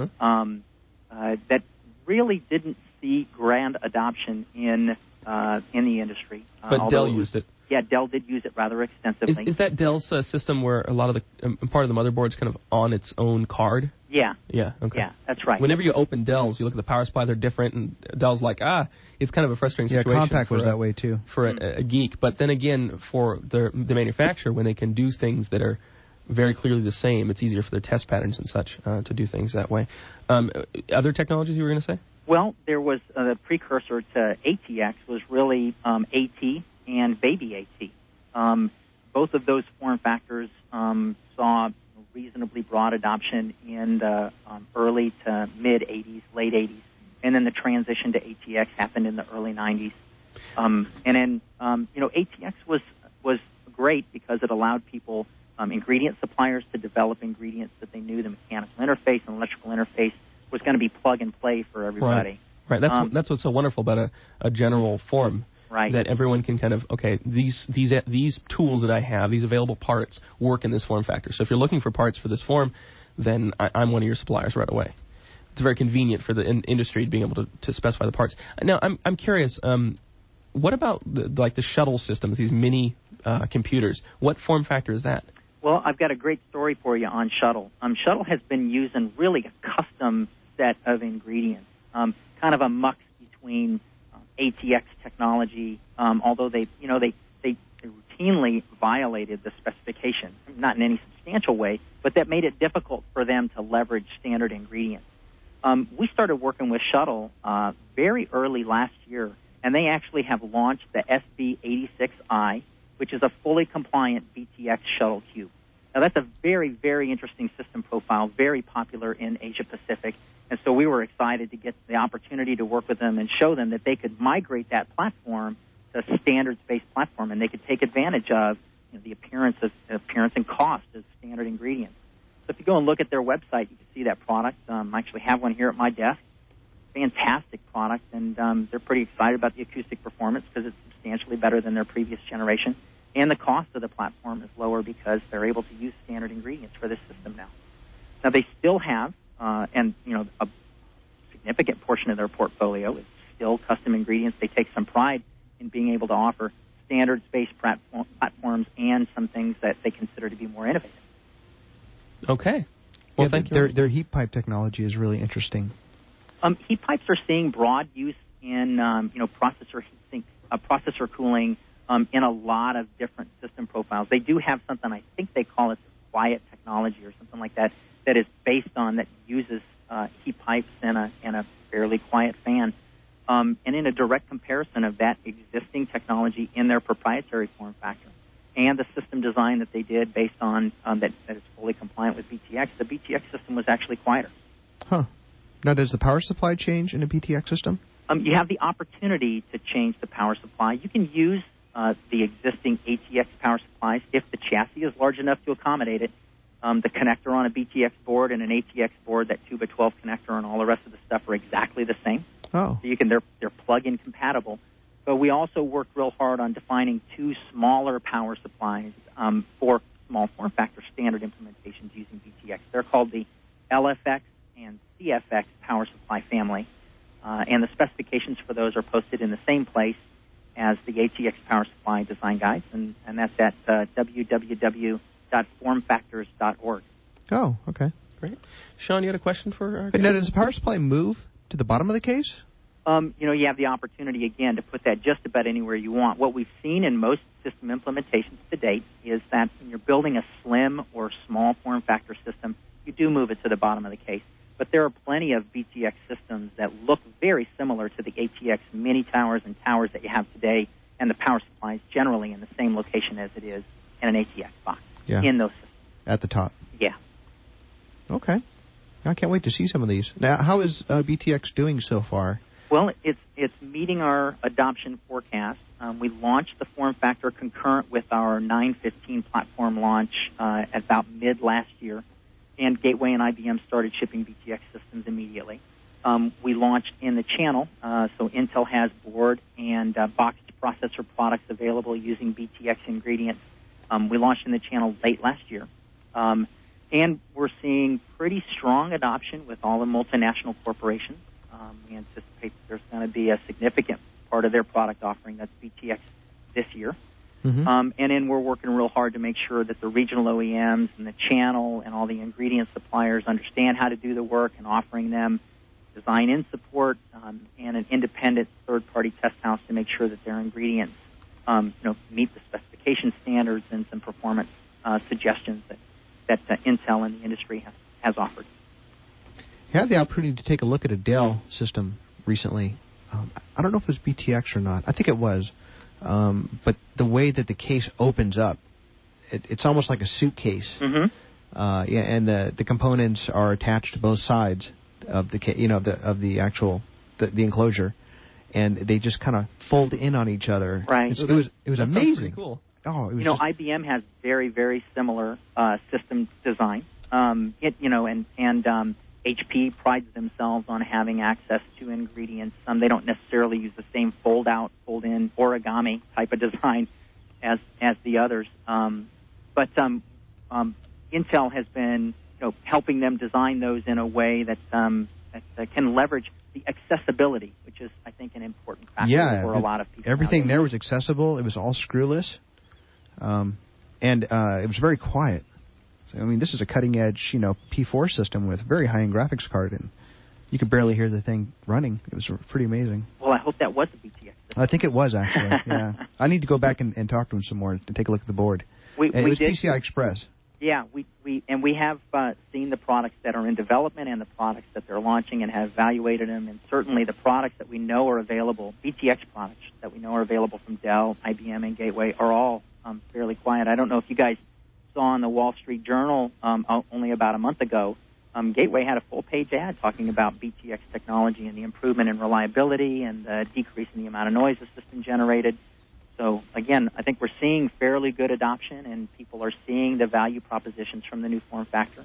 That really didn't see grand adoption in the industry. But Dell used it. Yeah, Dell did use it rather extensively. Is that Dell's system where a lot of the part of the motherboard's kind of on its own card? Yeah. Yeah, okay. Yeah, that's right. Whenever you open Dell's, you look at the power supply, they're different, and Dell's like, it's kind of a frustrating situation. Yeah, Compaq was that way too. For a geek. But then again, for the manufacturer, when they can do things that are very clearly the same, it's easier for their test patterns and such to do things that way. Other technologies you were going to say? Well, there was the precursor to ATX was really AT and Baby AT. Both of those form factors saw reasonably broad adoption in the early to mid-'80s, late '80s, and then the transition to ATX happened in the early '90s. And then, ATX was great because it allowed people, ingredient suppliers, to develop ingredients that they knew the mechanical interface and electrical interface was going to be plug and play for everybody. Right. That's what's so wonderful about a general form. Right. That everyone can kind of, these tools that I have, these available parts, work in this form factor. So if you're looking for parts for this form, then I'm one of your suppliers right away. It's very convenient for the industry being able to specify the parts. Now, I'm curious, what about the shuttle systems, these mini computers? What form factor is that? Well, I've got a great story for you on Shuttle. Shuttle has been using really a custom set of ingredients, kind of a mix between ATX technology, although they routinely violated the specification, not in any substantial way, but that made it difficult for them to leverage standard ingredients. We started working with Shuttle very early last year, and they actually have launched the SB86i, which is a fully compliant BTX Shuttle Cube. Now, that's a very, very interesting system profile, very popular in Asia Pacific. And so we were excited to get the opportunity to work with them and show them that they could migrate that platform to a standards-based platform, and they could take advantage of the appearance and cost of standard ingredients. So if you go and look at their website, you can see that product. I actually have one here at my desk. Fantastic product, and they're pretty excited about the acoustic performance because it's substantially better than their previous generation. And the cost of the platform is lower because they're able to use standard ingredients for this system now. Now, they still have a significant portion of their portfolio is still custom ingredients. They take some pride in being able to offer standards-based platforms and some things that they consider to be more innovative. Okay. Well, thank you. Their heat pipe technology is really interesting. Heat pipes are seeing broad use in processor heatsink, processor cooling in a lot of different system profiles. They do have something, I think they call it quiet technology or something like that, that is based on, that uses heat pipes and a fairly quiet fan. And in a direct comparison of that existing technology in their proprietary form factor and the system design that they did based on that is fully compliant with BTX, the BTX system was actually quieter. Huh. Now, does the power supply change in a BTX system? You have the opportunity to change the power supply. You can use the existing ATX power supplies if the chassis is large enough to accommodate it. The connector on a BTX board and an ATX board, that 2x12 connector and all the rest of the stuff are exactly the same. Oh. So they're plug-in compatible. But we also worked real hard on defining two smaller power supplies for small form factor standard implementations using BTX. They're called the LFX and CFX power supply family, and the specifications for those are posted in the same place as the ATX power supply design guides, and that's at www.formfactors.org. Oh, okay. Great. Sean, you had a question for But now, does the power supply move to the bottom of the case? You have the opportunity, again, to put that just about anywhere you want. What we've seen in most system implementations to date is that when you're building a slim or small form factor system, you do move it to the bottom of the case. But there are plenty of BTX systems that look very similar to the ATX mini towers and towers that you have today, and the power supply is generally in the same location as it is in an ATX box in those systems. At the top. Yeah. Okay. I can't wait to see some of these. Now, how is BTX doing so far? Well, it's meeting our adoption forecast. We launched the form factor concurrent with our 9.15 platform launch at about mid last year, and Gateway and IBM started shipping BTX systems immediately. We launched in the channel, so Intel has board and boxed processor products available using BTX ingredients. We launched in the channel late last year. And we're seeing pretty strong adoption with all the multinational corporations. We anticipate there's going to be a significant part of their product offering that's BTX this year. Mm-hmm. And then we're working real hard to make sure that the regional OEMs and the channel and all the ingredient suppliers understand how to do the work, and offering them design-in support and an independent third-party test house to make sure that their ingredients meet the specification standards and some performance suggestions that Intel and the industry has offered. I had the opportunity to take a look at a Dell system recently. I don't know if it was BTX or not. I think it was. But the way that the case opens up, it's almost like a suitcase. Mm-hmm. And the components are attached to both sides of the of the actual the enclosure, and they just kind of fold in on each other. Right. It was amazing. Pretty cool. Oh, it was IBM has very, very similar system design. HP prides themselves on having access to ingredients. They don't necessarily use the same fold-out, fold-in, origami type of design as the others. But Intel has been helping them design those in a way that can leverage the accessibility, which is, I think, an important factor for a lot of people. Everything there was accessible. It was all screwless. And it was very quiet. So, I mean, this is a cutting-edge, P4 system with very high-end graphics card, and you could barely hear the thing running. It was pretty amazing. Well, I hope that was the BTX system. I think it was, actually, yeah. I need to go back and talk to him some more and take a look at the board. It was PCI Express. Yeah, we have seen the products that are in development and the products that they're launching, and have evaluated them, and certainly the products that we know are available, BTX products that we know are available from Dell, IBM, and Gateway, are all fairly quiet. I don't know if you guys saw in the Wall Street Journal only about a month ago, Gateway had a full-page ad talking about BTX technology and the improvement in reliability and the decrease in the amount of noise the system generated. So, again, I think we're seeing fairly good adoption, and people are seeing the value propositions from the new form factor.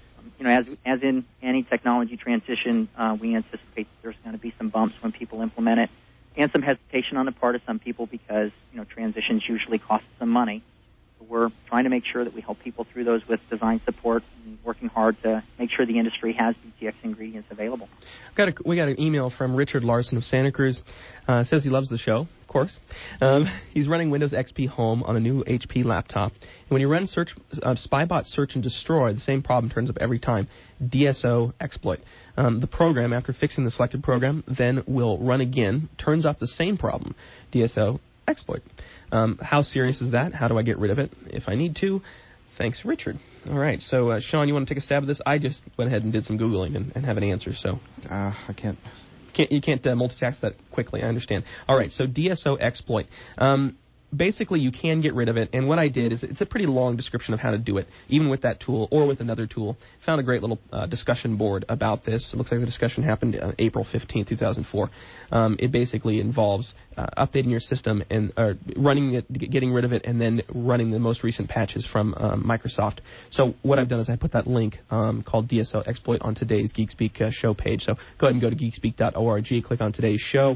As in any technology transition, we anticipate there's going to be some bumps when people implement it, and some hesitation on the part of some people because, transitions usually cost some money. We're trying to make sure that we help people through those with design support and working hard to make sure the industry has BTX ingredients available. We got an email from Richard Larson of Santa Cruz. Says he loves the show, of course. He's running Windows XP Home on a new HP laptop. And when you run Spybot Search and Destroy, the same problem turns up every time. DSO exploit. The program, after fixing the selected program, then will run again, turns up the same problem. DSO exploit. How serious is that? How do I get rid of it if I need to? Thanks, Richard. All right, so Sean, you want to take a stab at this? I just went ahead and did some Googling and have an answer. So I can't. You can't multitask that quickly. I understand. All right, so DSO exploit. basically, you can get rid of it, and what I did is it's a pretty long description of how to do it, even with that tool or with another tool. Found a great little discussion board about this. It looks like the discussion happened April 15, 2004. It basically involves updating your system and running it, getting rid of it, and then running the most recent patches from Microsoft. So what I've done is I put that link called DSL Exploit on today's GeekSpeak show page. So go ahead and go to geekspeak.org, click on today's show,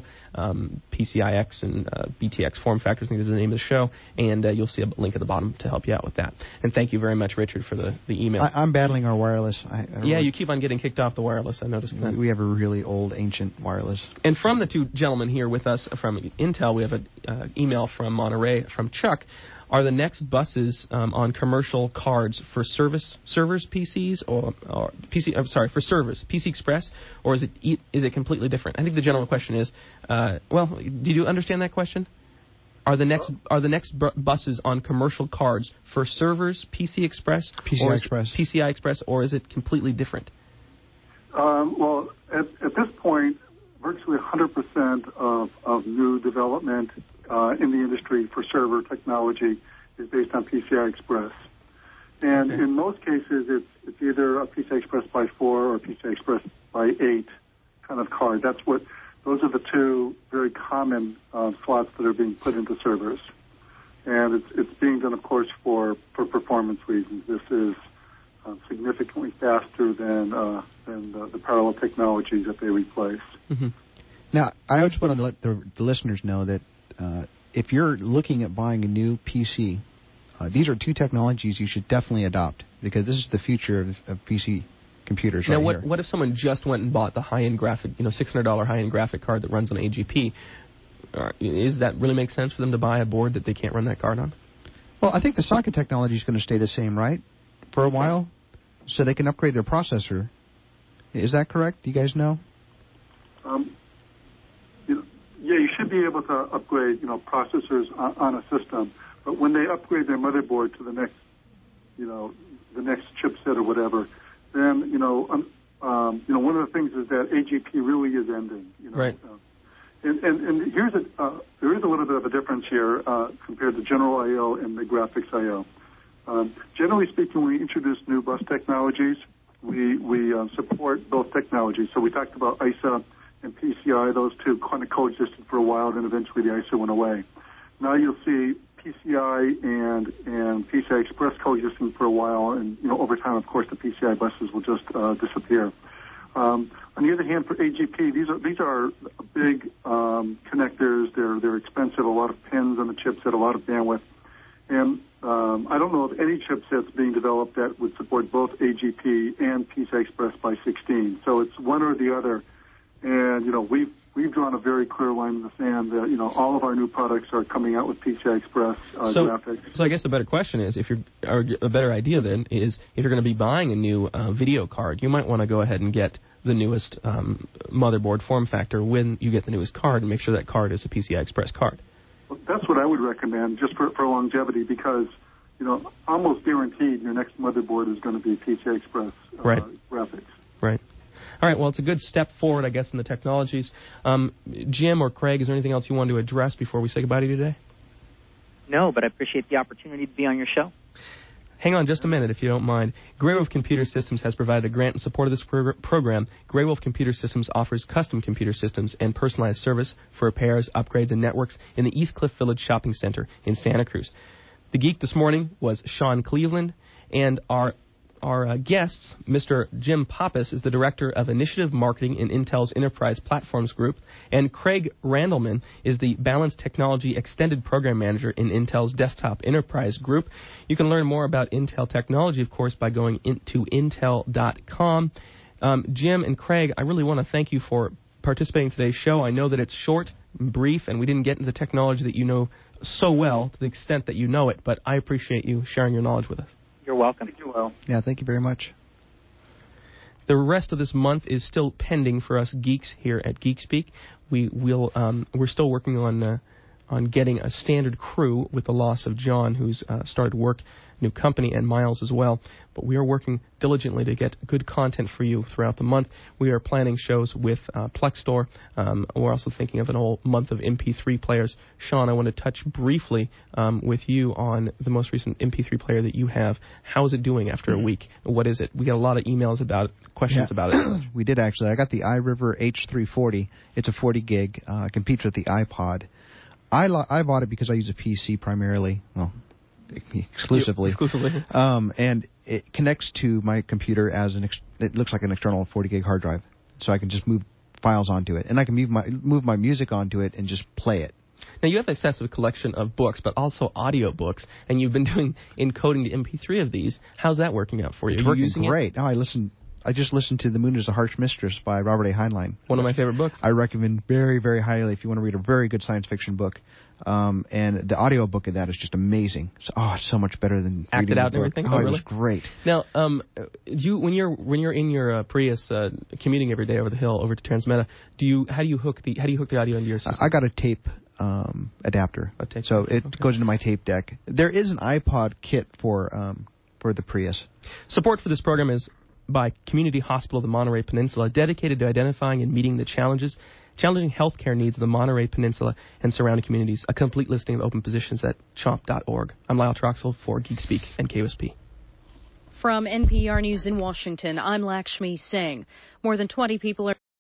PCIX and BTX form factors, I think is the name of the show, and you'll see a link at the bottom to help you out with that. And thank you very much, Richard, for the email. I'm battling our wireless. You keep on getting kicked off the wireless. I noticed that. We have a really old, ancient wireless. And from the two gentlemen here with us from Intel, we have an email from Monterey from Chuck. Are the next buses on commercial cards for servers PCs or PC? I'm sorry, for servers PC Express, or is it completely different? I think the general question is, did you understand that question? Are the next buses on commercial cards for servers PC Express, PCI Express, or is it completely different? Well, at this point, virtually 100% of new development in the industry for server technology is based on PCI Express. And in most cases, it's either a PCI Express by 4 or PCI Express by 8 kind of card. Those are the two very common slots that are being put into servers. And it's being done, of course, for performance reasons. This is significantly faster than the parallel technologies that they replace. Mm-hmm. Now, I just want to let the listeners know that if you're looking at buying a new PC, these are two technologies you should definitely adopt, because this is the future of PC computers right here. Now, what if someone just went and bought the high-end graphic, $600 high-end graphic card that runs on AGP? Is that really make sense for them to buy a board that they can't run that card on? Well, I think the socket technology is going to stay the same, right, for a while, so they can upgrade their processor. Is that correct? Do you guys know? You should be able to upgrade, processors on a system, but when they upgrade their motherboard to the next chipset or whatever, then one of the things is that AGP really is ending. Right. And there is a little bit of a difference here compared to general I/O and the graphics I/O. Generally speaking, when we introduce new bus technologies, we support both technologies. So we talked about ISA and PCI; those two kind of coexisted for a while, then eventually the ISA went away. Now you'll see PCI and PCI Express coexisting for a while, and over time, of course, the PCI buses will just disappear. On the other hand, for AGP, these are big connectors. They're expensive. A lot of pins on the chipset, a lot of bandwidth, and I don't know of any chipsets being developed that would support both AGP and PCI Express by 16. So it's one or the other. And we've drawn a very clear line in the sand that all of our new products are coming out with PCI Express graphics. So I guess the better question is, a better idea then is, if you're going to be buying a new video card, you might want to go ahead and get the newest motherboard form factor when you get the newest card, and make sure that card is a PCI Express card. Well, that's what I would recommend, just for longevity, because almost guaranteed your next motherboard is going to be PCI Express graphics. Right. All right, well, it's a good step forward, I guess, in the technologies. Jim or Craig, is there anything else you want to address before we say goodbye to you today? No, but I appreciate the opportunity to be on your show. Hang on just a minute, if you don't mind. Grey Wolf Computer Systems has provided a grant in support of this program. Grey Wolf Computer Systems offers custom computer systems and personalized service for repairs, upgrades, and networks in the East Cliff Village Shopping Center in Santa Cruz. The geek this morning was Sean Cleveland, and our guests, Mr. Jim Pappas, is the Director of Initiative Marketing in Intel's Enterprise Platforms Group, and Craig Randleman is the Balanced Technology Extended Program Manager in Intel's Desktop Enterprise Group. You can learn more about Intel technology, of course, by going to intel.com. Jim and Craig, I really want to thank you for participating in today's show. I know that it's short, brief, and we didn't get into the technology that you know so well to the extent that you know it, but I appreciate you sharing your knowledge with us. You're welcome. Thank you, Will. Yeah, thank you very much. The rest of this month is still pending for us geeks here at GeekSpeak. We're still working on on getting a standard crew with the loss of John, who's started work, new company, and Miles as well. But we are working diligently to get good content for you throughout the month. We are planning shows with Plex Store. We're also thinking of an whole month of MP3 players. Sean, I want to touch briefly with you on the most recent MP3 player that you have. How is it doing after a week? What is it? We got a lot of emails about it, questions about it. We did, actually. I got the iRiver H340. It's a 40 gig. Competes with the iPod. I bought it because I use a PC primarily. Well, exclusively. And it connects to my computer as it looks like an external 40 gig hard drive, so I can just move files onto it, and I can move my music onto it and just play it. Now, you have an excessive collection of books, but also audio books, and you've been doing encoding to MP3 of these. How's that working out for you? It's working great. Oh, I just listened to The Moon is a Harsh Mistress by Robert A. Heinlein. One of my favorite books. I recommend very, very highly if you want to read a very good science fiction book. And the audio book of that is just amazing. It's so much better than acted out and everything. Oh, really? It was great. Now, when you're in your Prius commuting every day over the hill over to Transmeta, how do you hook the audio into your system? I got a tape adapter, so it goes into my tape deck. There is an iPod kit for the Prius. Support for this program is by Community Hospital of the Monterey Peninsula, dedicated to identifying and meeting the challenging healthcare needs of the Monterey Peninsula and surrounding communities. A complete listing of open positions at chomp.org. I'm Lyle Troxel for GeekSpeak and KUSP. From NPR News in Washington, I'm Lakshmi Singh. More than 20 people are